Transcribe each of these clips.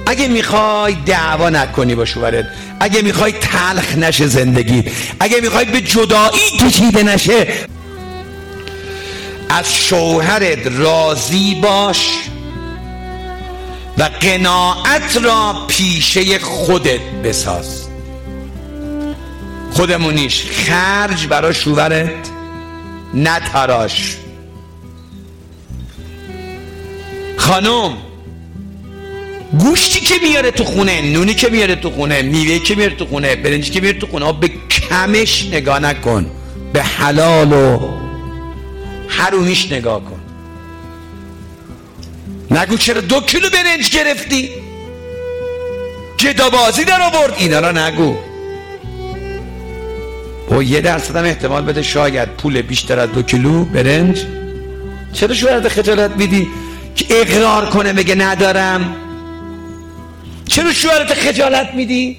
اگه میخوای دعوا نکنی با شوهرت، اگه میخوای تلخ نشه زندگی، اگه میخوای به جدایی کشیده نشه، از شوهرت راضی باش و قناعت را پیشه خودت بساز. خودمونیش خرج برای شوهرت نتراش. خانم، گوشتی که میاره تو خونه، نونی که میاره تو خونه، میوهی که میاره تو خونه، برنجی که میاره تو خونه، به کمش نگاه نکن، به حلال و حرومیش نگاه کن. نگو چرا 2 کیلو برنج گرفتی، گدابازی در آورد، اینا را نگو. و 1% هم احتمال بده شاید پول بیشتر از 2 کیلو برنج. چرا شوهرت خجالت میدی که اقرار کنه بگه ندارم؟ چرا شوهرت خجالت میدی؟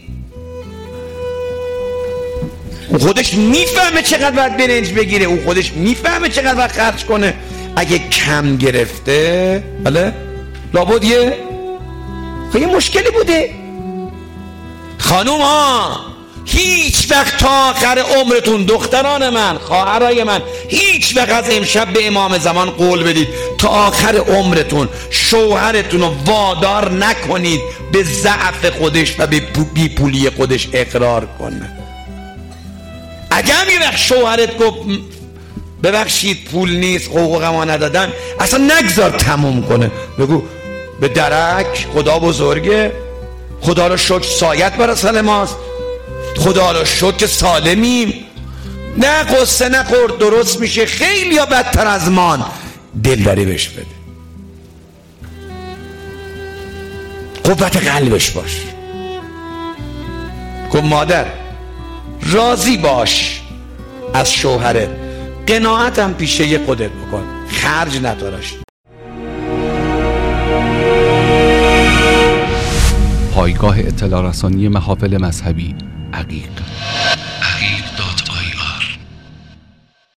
اون خودش میفهمه چقدر باید برنج بگیره، اون خودش میفهمه چقدر باید خرج کنه. اگه کم گرفته، بله، لابد یه مشکلی بوده. خانوم ها، هیچ وقت تا آخر عمرتون، دختران من، خواهرای من، هیچ وقت از امشب به امام زمان قول بدید تا آخر عمرتون شوهرتون رو وادار نکنید به ضعف خودش و به بیپولی خودش اقرار کنه. اگه هم یه وقت شوهرت گفت ببخشید پول نیست، حقوقمو ندادن، اصلا نگذار تموم کنه. بگو به درک خدا بزرگه، خدا رو شکر سایت بر سر ماست، خدا رو شکر که سالمیم، نه قصه نخور، درست میشه، خیلی یا بدتر از مان. دلداری بهش بده، قوت قلبش باش. گفت مادر راضی باش از شوهرت، قناعتم پیشه خودت بکن، خرج نداراش. پایگاه اطلاع رسانی محافل مذهبی عقیق.